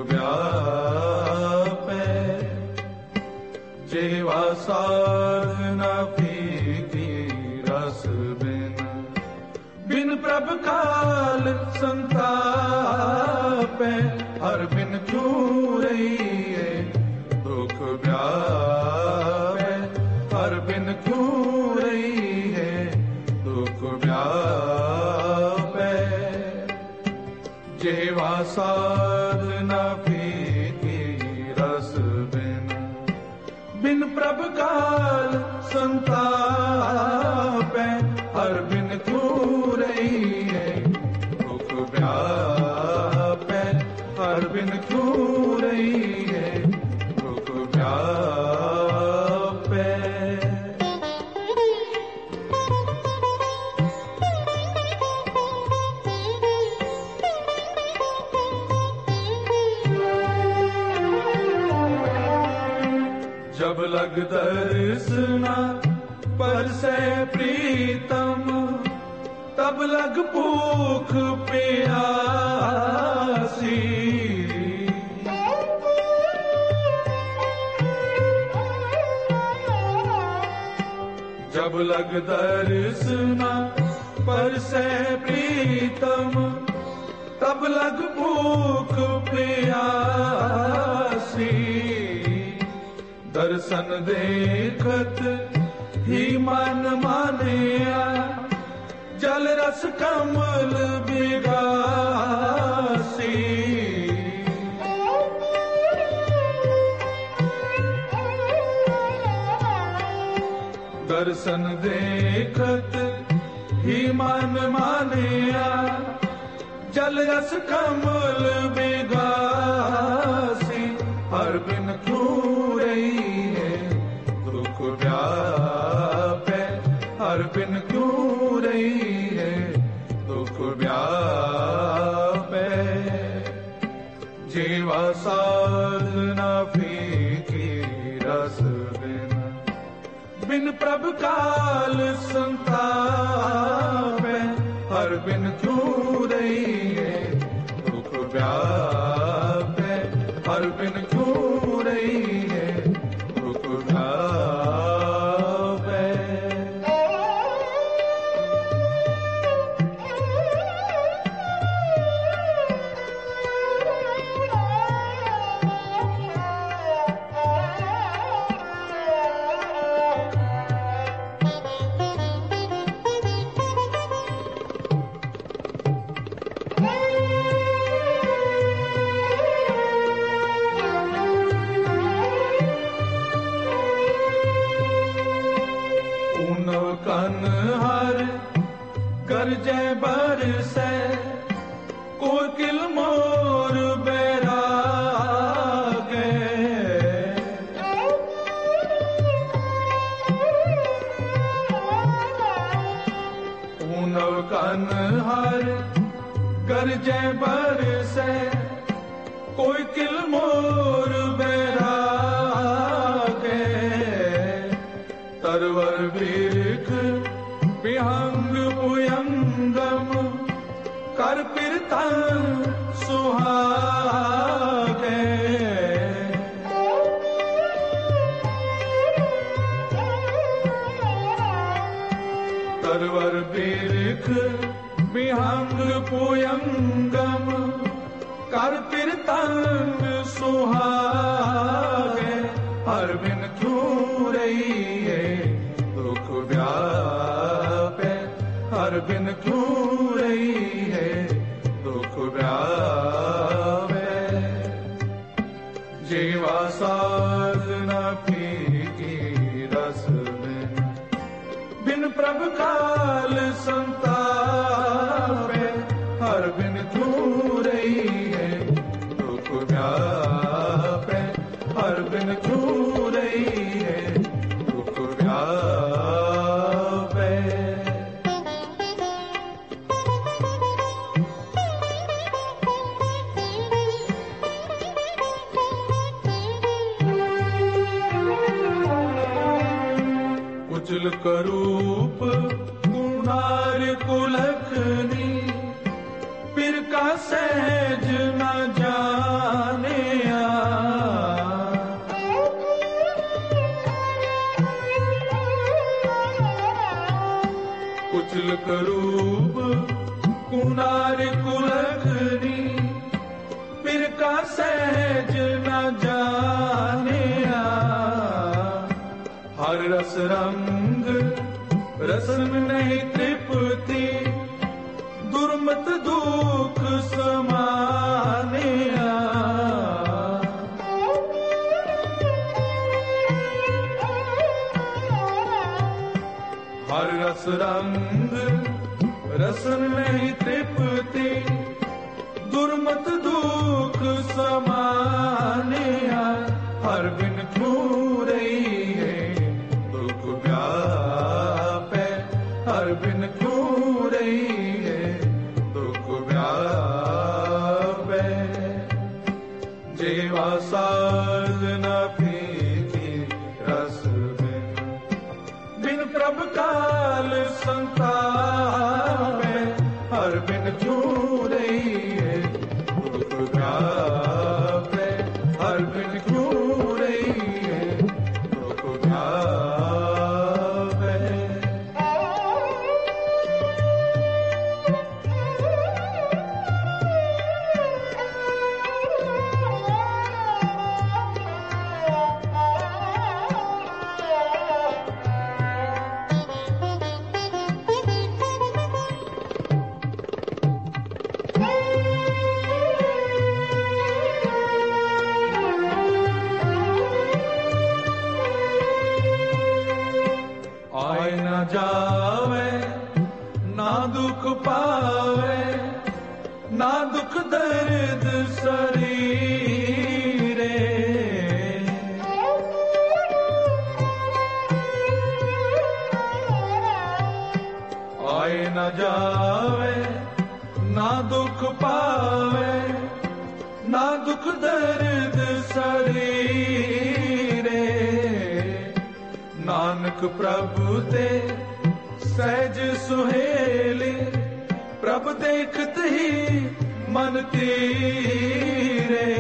व्यापै, जेवा साधना फीकी रस बिन, बिन प्रभ काल संतापै, हर बिन क्यों रहिए दुख व्यापै, हर बिन क्यों रहिए दुख व्यापै, जेवा साधना फीकी रस बिन, बिन प्रभ काल संतापै, हर बिन क्यों रहिए दुख व्यापै, हर बिन क्यों रहिए दुख व्यापै। जब लग दर्शना परसै प्रीतम, तब लग भूख प्यासी, जब लग दर्शना परसै प्रीतम, तब लग भूख प्यासी, दर्शन देखत ही मन मानिया, जल रस कमल बिगासी, दर्शन देखत ही मन मानिया, जल रस कमल बिगासी, हर बिन क्यों रहिए दुख व्यापै, हर बिन क्यों रहिए दुख व्यापै, जेवा साधना फीकी रस बिन, बिन प्रभ काल संतापै, हर बिन क्यों रहिए दुख व्यापै, हर बिन क्यों रहिए दुख व्यापै। कन हर गरजै बरसै, कोकिल मोर बैरागे, ऊनव कन हर गरजै बरसै, कोकिल मोर बैरागे, तरवर बिरख विहंग पुयंगम, कर पिरतन सुहागे, तरवर बिरख विहंग पुयंगम, कर पिरतन सुहागे, हर बिन क्यों रहिए दुख व्यापै, हर बिन क्यों रहिए दुख व्यापै, जेवा साधना फीकी रस बिन, बिन प्रभ काल संतापै, हर बिन क्यों रहिए दुख व्यापै, हर बिन क्यों रहिए दुख व्यापै। कुचल करूप कुमार कुलखनी, पिर का सहज न जाने, रस रंग रसन नहीं तृप्ति, दुर्मत दुख समानिया। हर रस रंग रसन नहीं तृप्ति, दुर्मत दुख समानिया। हर बिन क्यों रही है दुख व्यापे, हर बिन क्यों रही है दुख व्यापे। जीवा साज न पीती रस बिन, बिन प्रभु काल संतापे। हर बिन क्यों रही है दुख व्यापे, हर बिन क्यों रही है दुख व्यापे। आए न जावे ना दुख पावे, ना दुख दर्द शरीरे। आए न जावे ना दुख पावे, ना दुख दर्द शरीरे। नानक प्रभु ते सहज सुहेली, प्रभु देखत ही मन तीरे।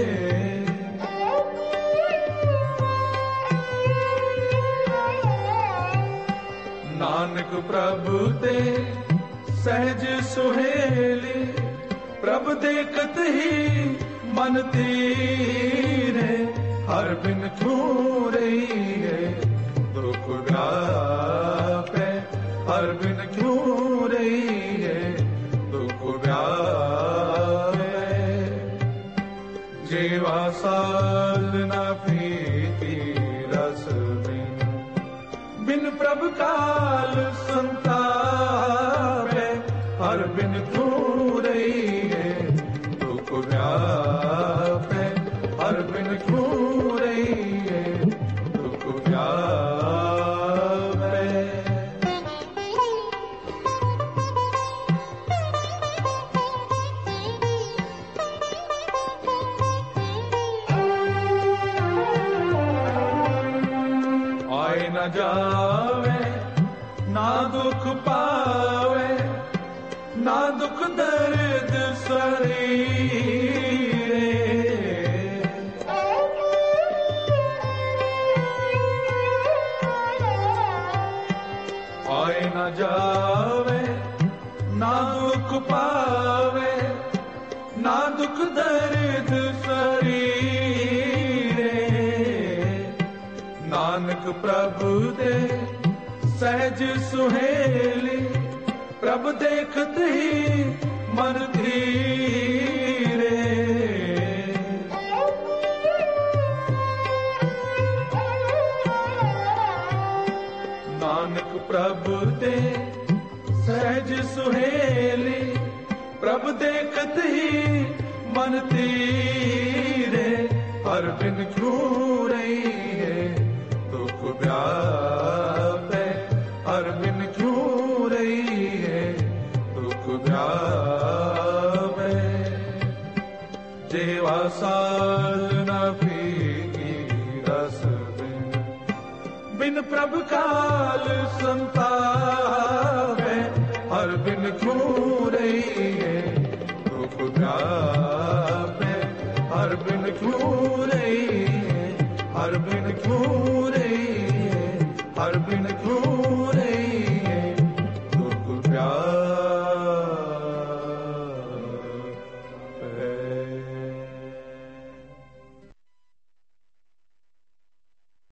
नानक प्रभु ते सहज सुहेली, प्रभु देखत ही मन तीरे। हर बिन क्यों रही है दुख व्यापे, हर बिन क्यों रही है दुख व्यापे। जीवा साल न पीती रस बिन, बिन प्रभु काल संतापे। हर बिन क्यों रही है दुख व्यापे, हर बिन क्यों रही है दुख व्यापे। आए न जावे ना दुख पावे, ना दुख दर्द शरीरे। आए न जावे ना दुख पावे, ना दुख दर्द शरीरे। नानक प्रभु दे सहज सुहेली, प्रभु देखत ही मन धीरे। नानक प्रभु दे सहज सुहेली, प्रभु देखत ही मन तीरे। हर बिन क्यों रही है दुख व्यापे, हर बिन क्यों रही है दुख व्यापे। जीवा साल न पीती रस बिन, बिन प्रभु काल संतापे। हर बिन क्यों रही है दुख व्यापे, हर बिन क्यों रही है, हर बिन क्यों रही है, हर बिन क्यों